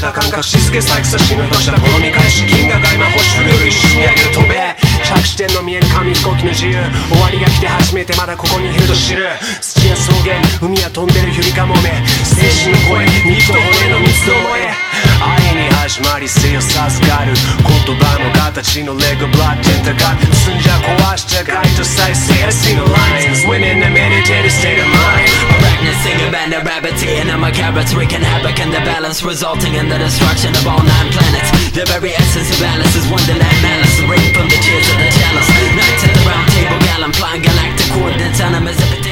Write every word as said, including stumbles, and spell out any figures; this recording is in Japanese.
た感覚しつけさえさ死ぬとしたこの見返し銀河が今星降るより一瞬に上げる飛べ着地点の見える紙飛行機の自由終わりが来て初めてまだここにいると知る土や草原海や飛んでるゆりかもめ精神の声肉と骨の密度萌え愛に始まり生を授かる言葉の形のレゴブラックテンタカ積んじゃ壊しちゃガイド再生 I see no lines when in a meditative state of mind Arachnid singing band of rabbits eating on my carrots wreaking havoc in the balance resulting in the destruction of all nine planets the very essence of Alice is wonderland malice rain from the cheers of the chalice knights at the round table gallon flying galactic coordinates animals